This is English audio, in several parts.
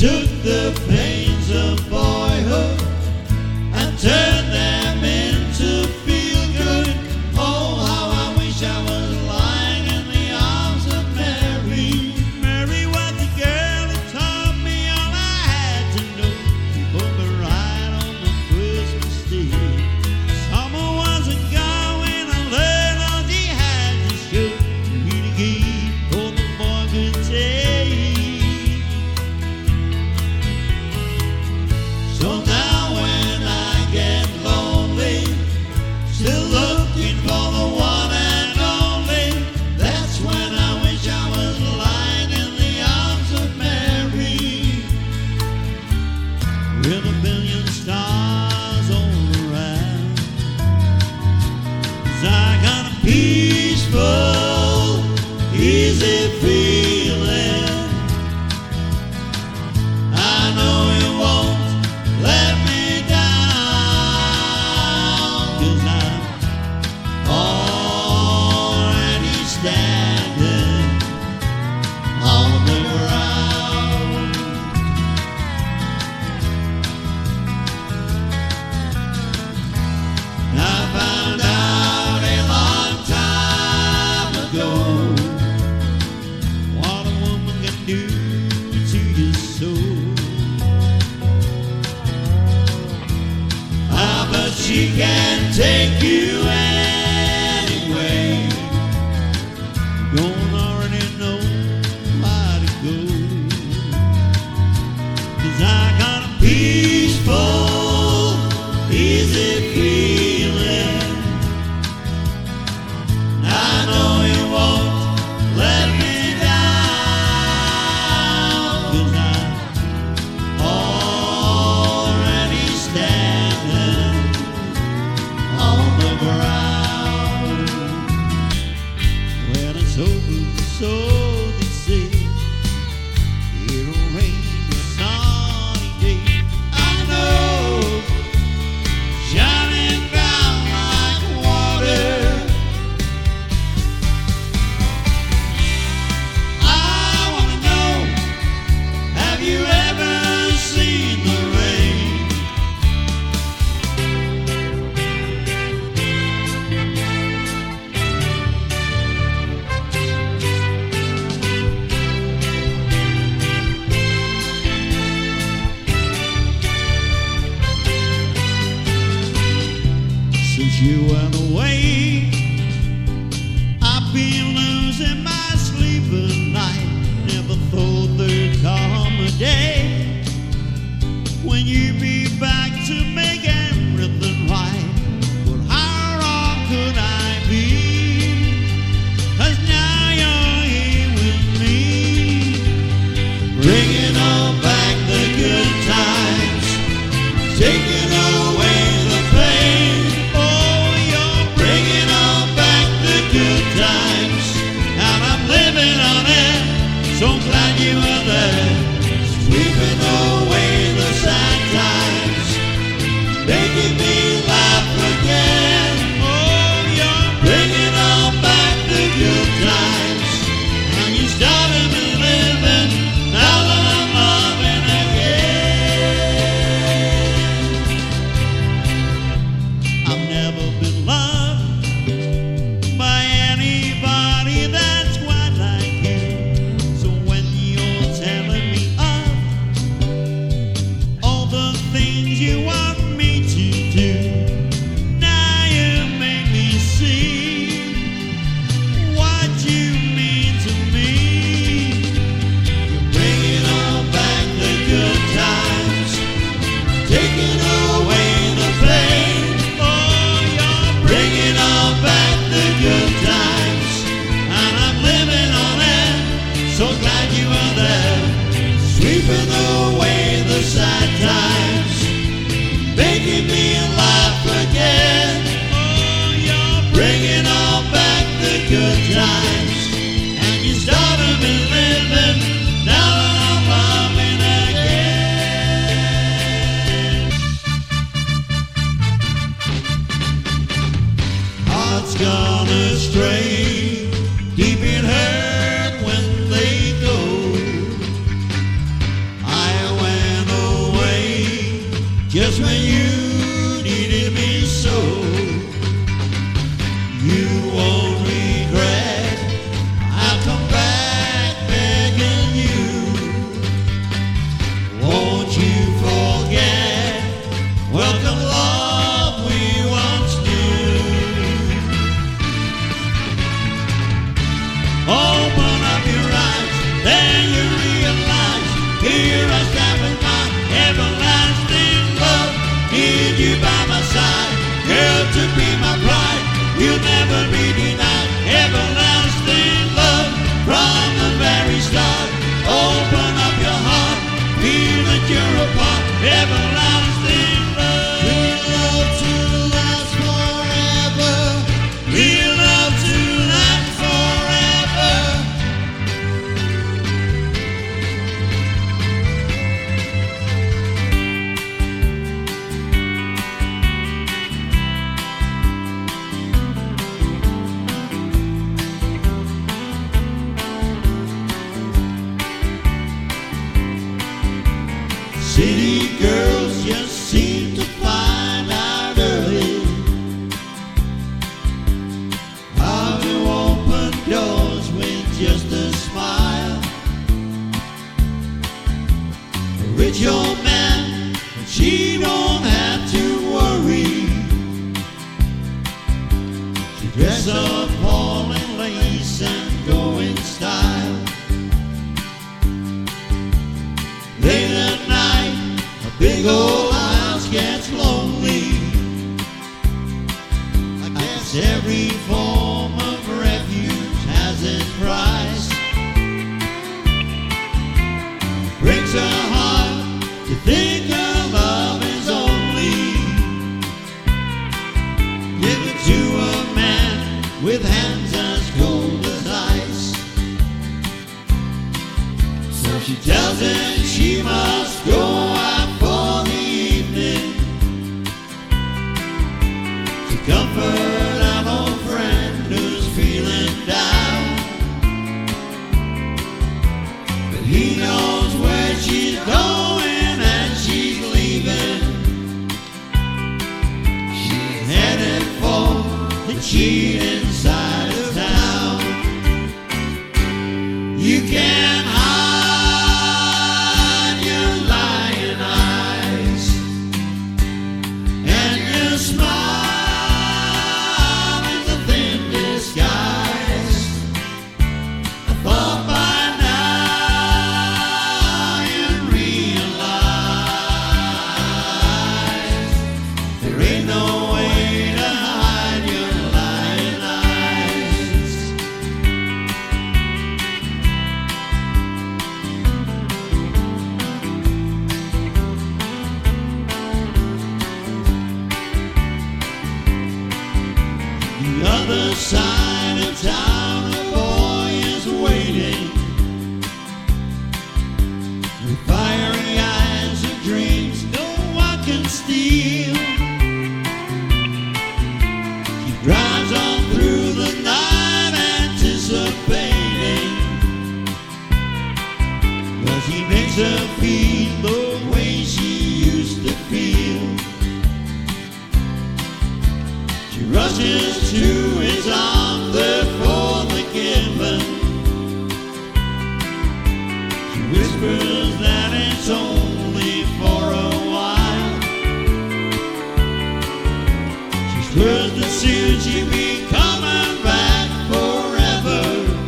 took the pains of boyhood and turned them into feel good. Oh, how I wish I was lying in the arms of Mary. Mary was the girl who taught me all I had to know. She put me right on the Christmas day. Summer wasn't going, I learned all she had to show. He gave all the boy could take. So now when I get lonely, still looking for the one and only, that's when I wish I was lying in the arms of Mary. With a billion stars all around, 'cause I got a peaceful, easy feeling. I know you won't let me down, 'cause I'm already standing on the ground. I found out a long time ago what a woman can do to your soul. But she can take you anyway. Don't already know how to go, 'cause I got a peaceful, easy feeling. I know you won't let me down, 'cause I'm already standing on the ground. When it's over, so they say, it'll rain a sunny day. I know, shining down like water. I wanna know, have you ever seen the rain? Since you went away, I've been losing my sleep at night. Never thought there'd come a day when you'd be back to make everything right. But how wrong could I be? 'Cause now you're here with me, bringing on back the good times, taking away the pain. Oh, you're bringing on back the good times, and I'm living on it. So glad you were there, sweeping away the sad times, making me laugh again. Oh, you're bringing on back the good times, and you started me living. Now that I'm loving again. I've never been loved by anybody that's quite like you. So when you're telling me of all the things you want me to do, now you make me see what you mean to me. You're bringing on back the good times, taking away the pain. Oh, you're bringing on back the good times, and I'm living on it. So glad you were there, sweeping away the sad times, making me laugh again. Oh, you're bringing on back the good times, and you started me living. Now that I'm loving again. Hearts gone astray, deep in hurt when they go. I City girls just seem to find out early how to open doors with just a smile. A rich old man, she don't have to worry. She dress up all in lace and go in style. Late at night, a big old house gets lonely. I guess every form of refuge has its price. Breaks her heart to think her love is only given to a man with hands as cold as ice. So she tells him she must go out for the evening to comfort an old friend who's feeling down. But he knows where she's going and she's leaving. She's headed for the cheating side of town. You can't hide your lying eyes, and your smile is a thin disguise. I thought by now you'd realize there ain't no way to hide your lying eyes. The other side of town, a boy is waiting with fiery eyes and dreams no one can steal. He drives on through the night anticipating, 'cause he makes her feel the way she used to feel. She rushes to his arms there for the giving. She whispers that it's only for a while. She swears that soon she'll be coming back forever.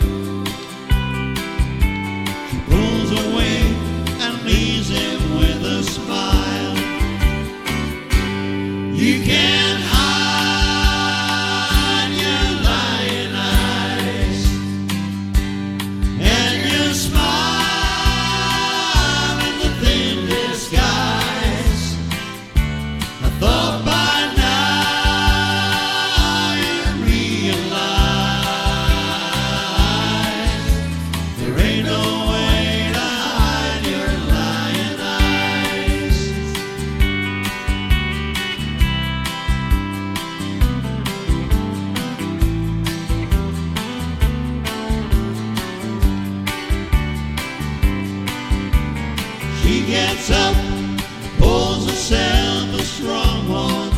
She pulls away and leaves him with a smile. You can't hide your lying eyes, and your smile is a thin disguise. I thought by now you'd realize there ain't no way to hide your lying eyes. She gets up, pulls herself a strong one,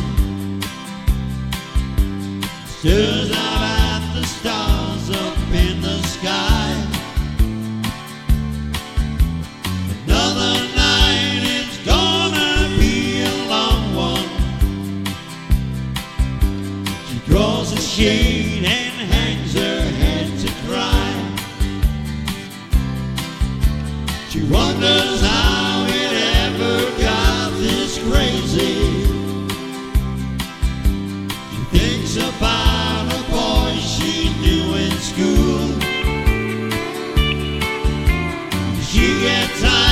stares out at the stars up in the sky. Another night, it's gonna be a long one. She draws a shade and hangs her head to cry. She wonders how it ever got this crazy. She thinks about a boy she knew in school. She gets tired